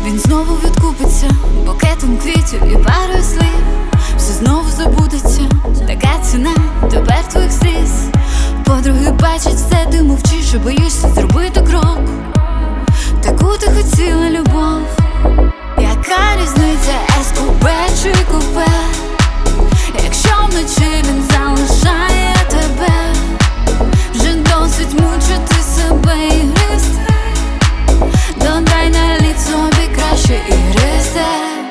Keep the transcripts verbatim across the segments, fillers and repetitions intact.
Він знову відкупиться букетом квітів і парою слів. Все знову забудеться, така ціна тепер твоїх сліз. Подруги бачать все, ти мовчиш і боїшся зробити крок. Таку ти хотіла любов. Яка різниця, ес-купе чи купе, якщо вночі він залишає тебе? Вже досить мучити себе і гризти. Додай на лід собі краще ігристи.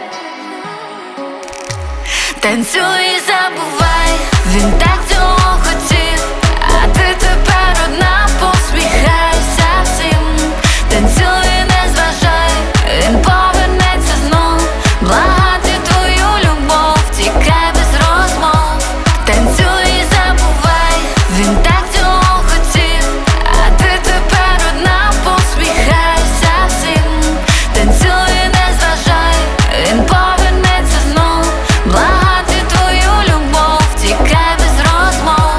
Танцюй і забувай, він так цього хотів, а ти тепер одна, посміхайся всім. Танцюй і не зважай, він повернеться знов, благати твою любов, тікай без розмов. Танцюй і забувай, він так цього хотів, а ти тепер одна, посміхайся всім. Танцюй і не зважай, він повернеться знов, благати твою любов, тікай без розмов.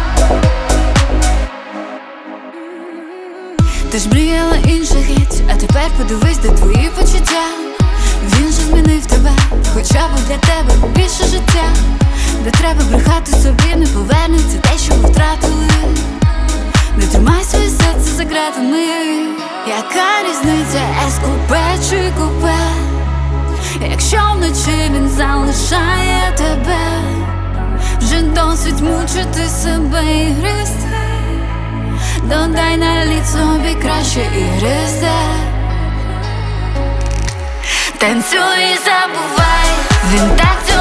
Ти ж мріяла інших геть, а тепер подивись, де твої почуття. Він же змінив тебе, хоча був для тебе більше життя. Де треба брехати собі, не повернеться те, що ви втратили. Не тримай своє серце за ґратами. Яка різниця, ес-купе чи купе, якщо вночі він залишає тебе? Вже досить мучити себе і гризти. Додай на лід собі краще ігристи. Танцюй і забувай, він так